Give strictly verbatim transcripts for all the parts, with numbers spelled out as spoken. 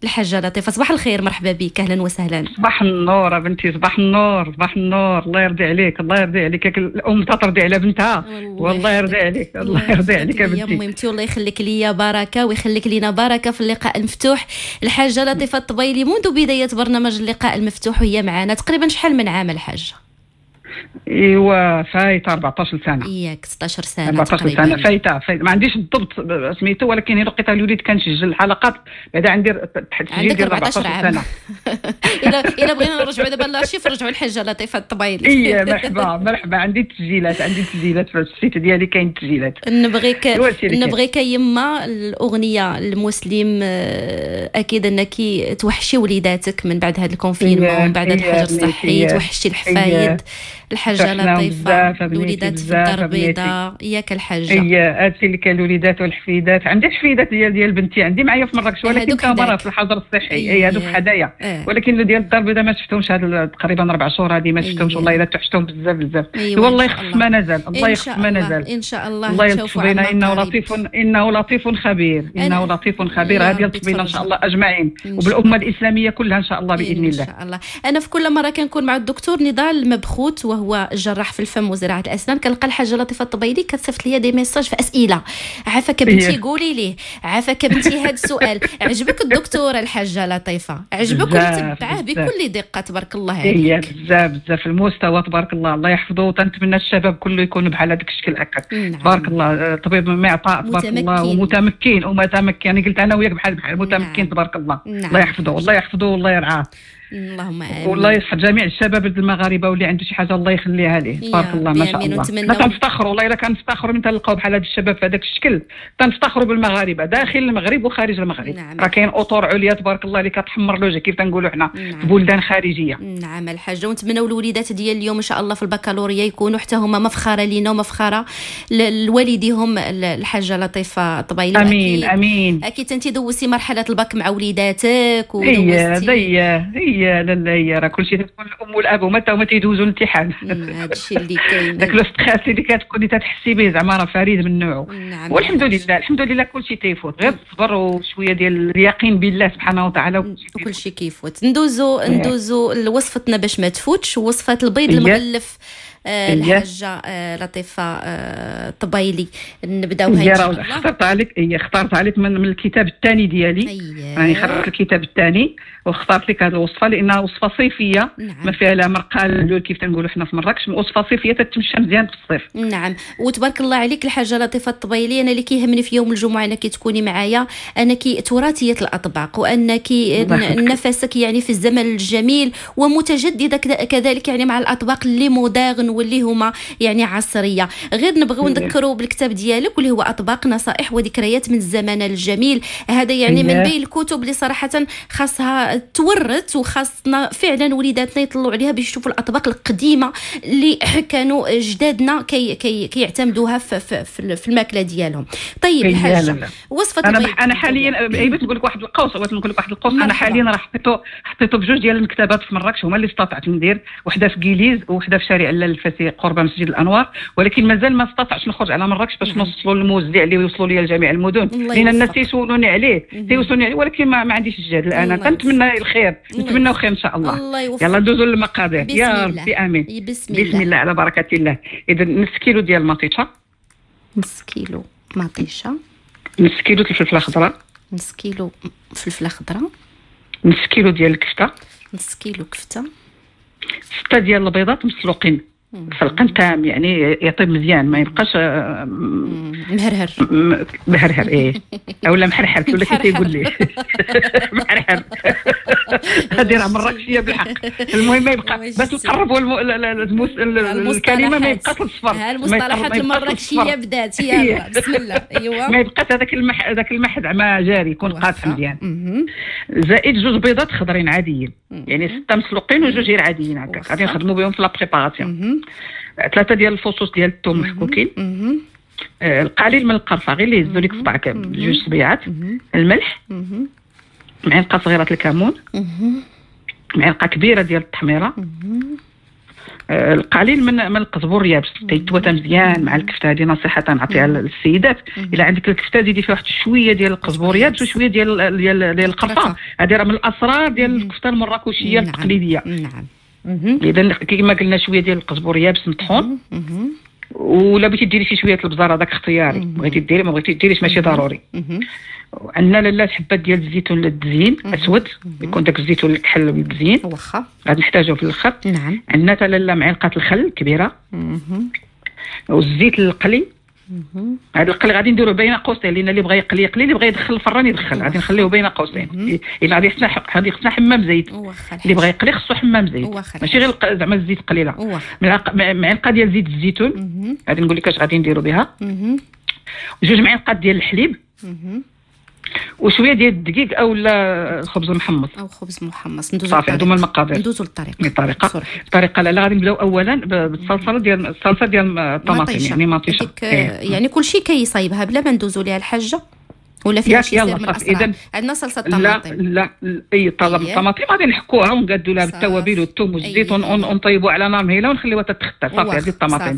الحاجه لطيفه. صباح الخير، مرحبا بك، اهلا وسهلا. صباح النور بنتي، صباح النور، صباح النور. الله يرضي عليك، الله يرضي عليك. الام ترضي على بنتها، والله يرضي عليك، الله يرضي عليك يا بنتي. ميمتي الله يخليك ليا بركه ويخليك لينا بركه في اللقاء المفتوح. الحاجه لطيفه الطبيلي منذ بدايه برنامج اللقاء المفتوح وهي معنا تقريبا شحال من عام الحاجه؟ ايوا فايته أربعطاش سنه. ياك ستطاش سنه أربعطاش سنه فايته فايته. ما عنديش الضبط سميتو، ولكن هي لقيتها الوليد كنسجل الحلقات بعدا عندي تسجيل ديال أربعطاش سنه. الا الا بغينا نرجعوا دابا لارشيف نرجعوا الحاجه لطيفه الطبيلي. اي مرحبا مرحبا، عندي التسجيلات، عندي التسجيلات في السيت ديالي كاين التسجيلات. نبغيك نبغيك يما الاغنيه المسلم، اكيد انك توحشي وليداتك من بعد هذا الكونفينمون ومن بعد هذا الحجر الصحي، توحشي الحفايد. الحاجه لطيفه الوليدات في الدار البيضاء ياك الحاجه. هي هادشي اللي كان الوليدات والحفيدات. عندي الحفيدات ديال ديال بنتي عندي معايا في مراكش، ولكن كامره في الحجر الصحي. هي هذوك حدايا، ولكن ديال الدار البيضاء ما شفتهمش هاد تقريبا اربع شهور هذه ما شفتهمش. والله الا توحشتهم بزاف بزاف. والله يخف ما نزال، الله يخف ما نزال ان شاء الله. الله يلطف بنا، انه لطيف انه لطيف خبير، انه لطيف خبير. هذه يلطف بنا ان شاء الله اجمعين وبالامه الاسلاميه كلها ان شاء الله باذن الله. ان شاء الله. انا في كل مره كنكون مع الدكتور نضال المبخوت وهو جراح في الفم وزراعه الاسنان، كنلقى الحاجه لطيفه الطبيلي كتصيفط لي دي ميساج في اسئله. عافاك بنتي قولي ليه، عافاك بنتي هذا السؤال، عجبك الدكتوره الحاجه لطيفه، عجبك وتتبعه بكل دقه تبارك الله عليك. هي بزاف بزاف المستوى تبارك الله، الله يحفظه. وتنتمنى الشباب كله يكونوا بحال هذاك الشكل هكا. تبارك الله، طبيب معطاء تبارك الله ومتمكن ومتمكن. يعني قلت انا وياك بحال بحال متمكن تبارك الله. الله يحفظه، الله يحفظه والله يرعاه. اللهم امين. والله يصحى جميع الشباب المغاربه واللي عنده شي حاجه الله يخليها ليه تبارك الله ما شاء الله. لا كنفتخروا والله الا كنفتخروا من تلقاو بحال هاد الشباب في هذاك الشكل. كنفتخروا بالمغاربه داخل المغرب وخارج المغرب. نعم. راه كاين اطور عليا تبارك الله اللي كتحمر لوجه كيف تنقولوا حنا. نعم. في بلدان خارجيه. نعم الحاجه. ونتمنوا الوليدات ديال اليوم ان شاء الله في البكالوريا يكونوا حتى هما مفخره لينا ومفخره لوالديهم الحاجه لطيفه الطبيلي. امين امين. اكيد انت دوزتي مرحله الباك مع وليداتك ودوزتي. هي هي هي لا لا راه كلشي تكون الام والاب هما هما تيدوزوا الامتحان. هذا الشيء اللي كاين، داك لو ستريس اللي كتكوني تتحسي به زعما راه فريد من نوعه. نعم. والحمد لله الحمد لله كلشي تيفوت، غير الصبر وشويه ديال اليقين بالله سبحانه وتعالى وكلشي كيفوت. ندوزو ندوزو لوصفتنا باش ما تفوتش، وصفه البيض المغلف. آه الحاجه آه لطيفه آه طبيلي. نبداو هاي اخترت عليك هي اخترت عليك من, من الكتاب الثاني ديالي. راني يعني خرجت الكتاب الثاني واخترت لك هذه الوصفه لانها وصفه صيفيه. نعم. ما فيها لا مرقه اللول كيف تنقولوا حنا في مراكش، وصفه صيفيه تتمشى مزيان في الصيف. نعم. وتبارك الله عليك الحاجه لطيفه الطبيلي. انا اللي كيهمني في يوم الجمعه انك تكوني معايا، انك تراثيه الاطباق وانك نفسك يعني في الزمن الجميل ومتجدده كذلك يعني مع الاطباق اللي مودرن واللي هما يعني عصريه. غير نبغيو نذكروا بالكتاب ديالك واللي هو اطباق نصائح وذكريات من الزمن الجميل. هذا يعني من بين الكتب اللي صراحه خاصها تورث وخاصنا فعلا وليداتنا يطلعوا عليها باش يشوفوا الاطباق القديمه اللي كانوا جدادنا كي كي كيعتمدوها في, في, في الماكله ديالهم. طيب الحاجه وصفه انا انا حاليا بغيت نقول لك واحد القوس بغيت نقول لك واحد القوس. انا حاليا راه حطيته حطيته بجوج ديال المكتبات في مراكش هما اللي استطعت ندير، وحده في كيليز وحده في شارع لاله الفاسي قرب مسجد الانوار، ولكن مازال ما استطعتش نخرج على مراكش باش نوصلوا الموزع اللي يوصلوا لي لجميع المدن، لان الناس تيسولوني عليه تيسولوني عليه ولكن ما, ما عنديش الجهد الان. كنتمنى الخير نتمنى خير ان شاء الله. الله يلا ندوزوا للمقادير يا ربي امين. بسم الله. بسم الله على بركه الله. اذا نص كيلو ديال المطيشه، نص كيلو مطيشه، نص كيلو الفلفله الخضراء، نص كيلو فلفله خضراء، نص كيلو ديال الكفته، نص كيلو كفته، ستة ديال البيضات مسلوقين سلقان تام يعني يطيب مزيان ما يبقاش مهرهر مهرهر ايه اولا محرحر ولا كي تيقول لي محرحر. هذه راه مراكشيه بالحق. المهم ما يبقى باش نقربوا الكلمه ما يبقاش الصفر. ها المصطلحات المراكشيه بدات يلا بسم الله. ايوا ما يبقاش هذاك المح هذاك المح زعما جاري يكون قاطع مزيان. زائد جوج بيضات خضرين عاديين يعني ستة مسلوقين وجوج غير عاديين هكا غادي نخدموا بهم في لا بريباراسيون. ثلاثه ديال الفصوص ديال الثوم محكوكين، آه القليل من القرفه غير اللي يهزوا لك صباعك بجوج صبيعات، الملح، معلقه صغيره الكمون، معلقه كبيره ديال التحميره، آه القليل من من القزبر اليابس تيتوتا مزيان مع الكفته. هذه نصيحه تنعطيها للسيدات، الا عندك الكفته زيدي فيها واحد شويه ديال القزبر اليابس وشويه ديال ديال ديال القرفه. هذه راه من الاسرار ديال الكفته المراكشيه التقليديه. نعم. اذا كما قلنا شويه ديال القزبر اليابس مطحون، ولا بغيتي ديري شي شويه البزار هذاك اختياري، بغيتي ديري ما بغيتي ديريش ماشي ضروري. عندنا لاله حبات ديال الزيتون للتزيين اسود، يكون داك الزيتون الكحل بالتزيين واخا غادي نحتاجوه في الاخر. نعم. عندنا حتى لاله معلقه الخل كبيره والزيت القلي. هذا القلي غادي نديروه بين قوسين، لان اللي بغى يقلي يقلي، اللي بغى يدخل الفران يدخل. غادي نخليوه بين قوسين، الا غادي خصنا غادي خصنا حمام زيت. اللي بغى يقلي خصو حمام زيت، ماشي غير زعما الزيت قليله. معلقه ديال زيت الزيتون غادي نقول لك اش غادي نديروا بها، جوج معالق ديال الحليب، وشويه ديال الدقيق او لا خبز محمص او خبز محمص. ندوزو صافي. هادو هما المقادير. ندوزو للطريقه. الطريقه الطريقه لا غادي نبداو اولا بالصلصه ديال الصلصه ديال الطماطم، يعني مطيشه. إيه. يعني كلشي كيصايبها بلا ما ندوزو ليها الحاجه ولا فيها شي سر من الاسرار. عندنا صلصه الطماطم. لا لا اي الطماطم غادي نحكوها ونقادوا لها بالتوابل والثوم والزيت ونطيبوا على نار مهيله ونخليوها تتختر. صافي هذه الطماطم.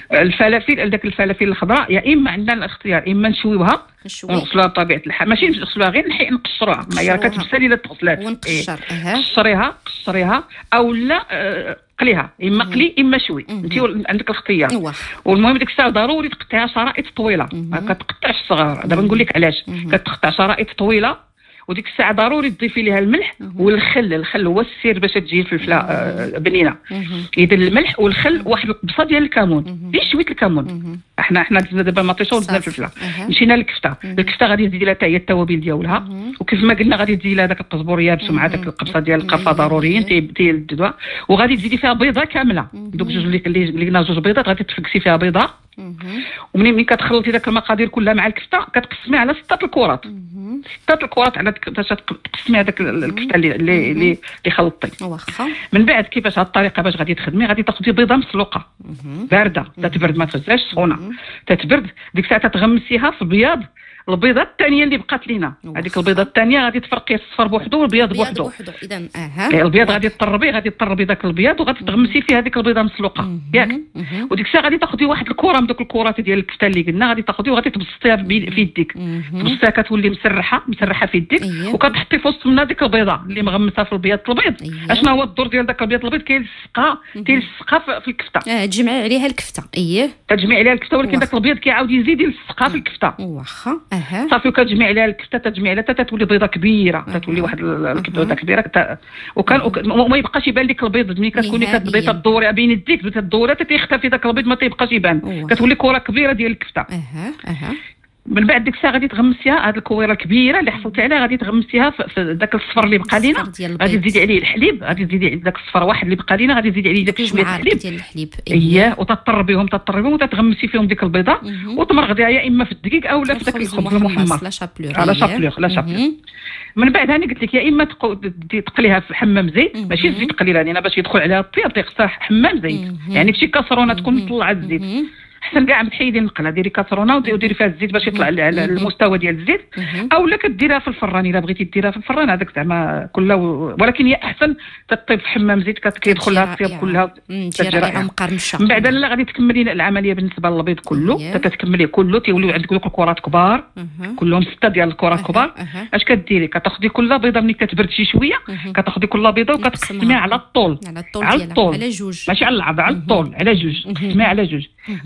الفلافل داك الفلافل الخضراء يا اما عندنا الاختيار اما نشويوها ونغسلوها بطبيعه الحال، ماشي نغسلوها غير نحي نقشروها، ما هي كتبسل الا تغسلات ونقشر. قشريها قشريها او لا آه قليها، اما قلي اما شوي، انت عندك الاختيار. والمهم ديك الساعه ضروري تقطعها شرائط طويله، ما كتقطعش صغار. دابا نقول لك علاش كتقطع شرائط طويله. وديك الساعه ضروري تضيفي ليها الملح والخل. الخل هو السر باش تجي الفلفله آه بنينه. اذا الملح والخل واحد القبصه ديال الكمون، غير شويه الكمون. احنا احنا دابا مطيشه ودزنا الفلفله. مشينا للكفته. الكفته غادي تزيدي لها حتى هي التوابل ديالها، وكيف ما قلنا غادي تزيدي لها داك القزبر يابس ومع داك القبصه ديال القرفه ضروريين تيلدوا. وغادي تزيدي فيها بيضه كامله، دوك جوج اللي اللي قلنا جوج بيضات غادي تفكسي فيها بيضه. ومنين ملي كتخلطي داك المقادير كلها مع الكفته كتقسمي على سته الكرات. سته الكرات على باش تقسمي هذاك الكفته اللي اللي اللي خلطتي. واخا. من بعد كيفاش هاد الطريقه باش غادي تخدمي، غادي تاخدي بيضه مسلوقه بارده تتبرد، ما تهزاش سخونه تتبرد. ديك الساعه تغمسيها في البياض. البيضه الثانيه اللي بقات لينا، هذيك البيضه الثانيه غادي تفرقي الصفر بوحدو والبياض بوحدو. اذا اها البياض غادي تطربي غادي تطربي داك البياض وغادي تغمسي فيه هذيك البيضه مسلوقه ياك. وديك الساعه غادي تاخدي واحد الكره من دوك الكرات ديال الكفته اللي قلنا، غادي تاخدي وغادي تبسطيها في يديك. تبسطيها كتولي مسرحه مسرحه في يديك. وكتحطي في وسط منها ديك البيضه اللي مغمسه في البياض البيض. اشنا هو الدور ديال داك البيض البيض؟ كيلصقها كيلصقها في الكفته. اه تجمعي عليها الكفته. اييه تجمعي عليها الكفته، ولكن داك البيض كيعاود يزيد يلصقها في الكفته. واخا. اها صافي تجمع عليها الكفته تجمع عليها حتى تولي بيضه كبيره، تولي واحد الكبده كبيره. وكان وما يبقاش يبان لك البيض ملي كتكوني كتبغي تدوري بين يديك تدوري حتى تيختفي داك البيض ما تيبقاش يبان، كتولي كره كبيره ديال الكفته. اها اها من بعد ديك الساعه غادي تغمسيها، هذه الكويره الكبيره اللي حصلتي عليها غادي تغمسيها في داك الصفر اللي بقى لينا. غادي تزيدي عليه الحليب، غادي تزيدي داك الصفر واحد اللي بقى لينا غادي تزيدي عليه داك شويه الحليب ديال الحليب. اييه وتطربيهم تطربيهم وتتغمسي فيهم ديك البيضه وتمرغديها يا اما في الدقيق او لا في داك الخبز المحمص لا شابلور. على شابلور لا شابلور. من بعد هاني قلت لك يا اما تقليها في حمام زيت، ماشي الزيت قليل لان باش يدخل عليها الطياب تيخصها حمام زيت، يعني في شي كاسرونه تكون مطلعه الزيت. احسن كاع تحيدي النقله، ديري كاسرونه وديري فيها الزيت باش يطلع على المستوى ديال الزيت، او لا كديرها في الفران الا بغيتي ديرها في الفران هذاك زعما كلها. ولكن هي احسن تطيب في حمام زيت كيدخل لها الطياب كلها رائعه مقرمشه. من بعد لا غادي تكملي العمليه بالنسبه للبيض كله، تتكملي كله تيوليو عندك دوك الكرات كبار كلهم سته ديال الكرات كبار. اش كديري؟ كتاخدي كل بيضه ملي كتبرد شي شويه كتاخدي كل بيضه وكتقسميها على الطول على الطول على جوج، ماشي على العرض، على الطول على جوج، تقسميها على جوج.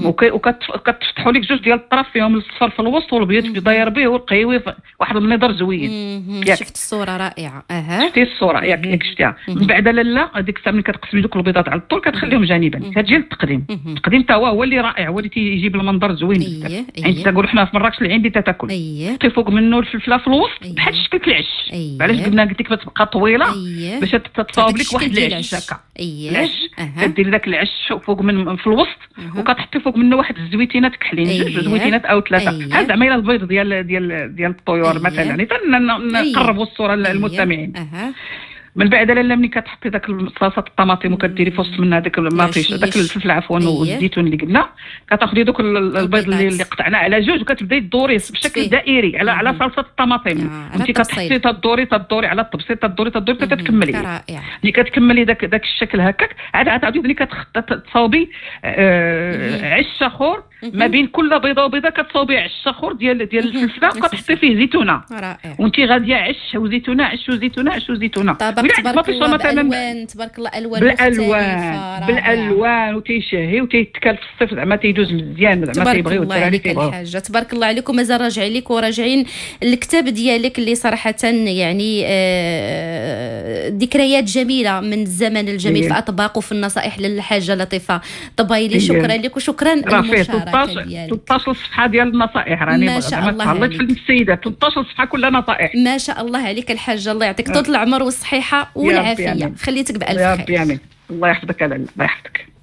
وكتفتحوا لك جوج ديال الطرف فيهم الصفر في الوسط والبيض داير به والقهوي واحد المنظر زوين. شفت الصوره رائعه. اها شفتي الصوره ياك ياك شفتيها. من بعد لالا هذيك الساعه ملي كتقسمي دوك البيضات على الطول كتخليهم جانبا. كتجي للتقديم. التقديم تا هو هو اللي رائع، هو اللي تيجيب المنظر زوين بزاف. يعني تقول حنا في مراكش العين اللي تاكل حطي فوق منه الفلفله في الوسط بحال شكل العش. علاش قلنا قلت لك تبقى طويله باش تتصاوب لك واحد العش هكا. العش كديري داك العش فوق من في الوسط وكتحطي فوق منه واحد الزويتينات كحلين، جوج زويتينات او ثلاثه. هذا زعما البيض ديال ديال ديال الطيور مثلا، يعني نقربوا الصوره للمستمعين. من بعد لاله ملي كتحطي داك صلصه الطماطم وكديري في وسط منها داك المطيش داك الفلفل عفوا والزيتون اللي قلنا، كتاخدي دوك البيض اللي, اللي قطعنا على جوج وكتبداي تدوري بشكل دائري على على صلصه الطماطم. آه. انت كتحطي تدوري تدوري على الطبسيط تدوري تدوري حتى تكملي. رائع. ملي كتكملي داك داك الشكل هكاك عاد عاد ملي كتصاوبي آه عش اخر ما بين كل بيضه وبيضه كتصاوبي عش اخر ديال ديال الفلفله وكتحطي فيه زيتونه. رائع. وانت غاديه عش وزيتونه عش وزيتونه عش وزيتونه. تبارك الله بالالوان، تبارك الله الوان بالالوان بالالوان وتيشهي وتيتكال في الصيف زعما تيدوز مزيان زعما تيبغيو الدراري تيبغيو. الحاجه تبارك الله عليكم. مازال راجعين لك وراجعين الكتاب ديالك اللي صراحه يعني آه ذكريات جميله من الزمن الجميل في الاطباق وفي النصائح للحاجه لطيفه طبايلي. شكرا لك وشكرا للمشاركه ديالك. ثلاث عشر صفحه ديال النصائح راني ما شاء الله عليك. في السيدات ثلاث عشر صفحه كلها نصائح. ما شاء الله عليك الحاجه، الله يعطيك طول العمر والصحيحه والعافيه. خليتك بالف خير. يا ربي امين. الله يحفظك. الله يحفظك.